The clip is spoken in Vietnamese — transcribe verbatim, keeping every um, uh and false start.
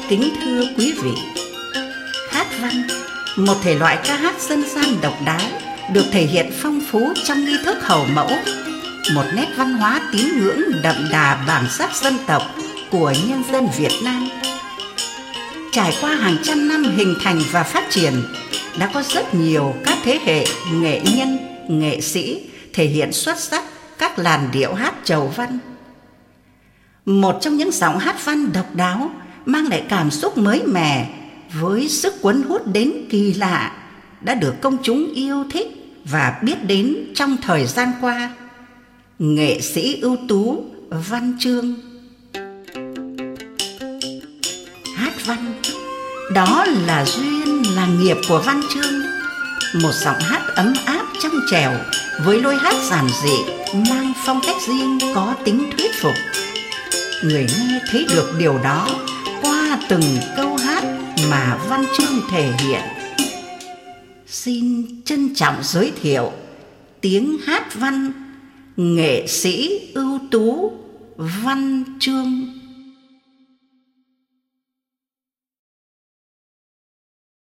Kính thưa quý vị, hát văn, một thể loại ca hát dân gian độc đáo, được thể hiện phong phú trong nghi thức hầu mẫu, một nét văn hóa tín ngưỡng đậm đà bản sắc dân tộc của nhân dân Việt Nam. Trải qua hàng trăm năm hình thành và phát triển, đã có rất nhiều các thế hệ nghệ nhân, nghệ sĩ thể hiện xuất sắc các làn điệu hát chầu văn. Một trong những giọng hát văn độc đáo, mang lại cảm xúc mới mẻ với sức cuốn hút đến kỳ lạ, đã được công chúng yêu thích và biết đến trong thời gian qua. Nghệ sĩ ưu tú Văn Chương. Hát văn, đó là duyên là nghiệp của Văn Chương. Một giọng hát ấm áp trong trẻo, với lối hát giản dị, mang phong cách riêng có tính thuyết phục. Người nghe thấy được điều đó qua từng câu hát mà Văn Chương thể hiện. Xin trân trọng giới thiệu tiếng hát văn nghệ sĩ ưu tú Văn Chương.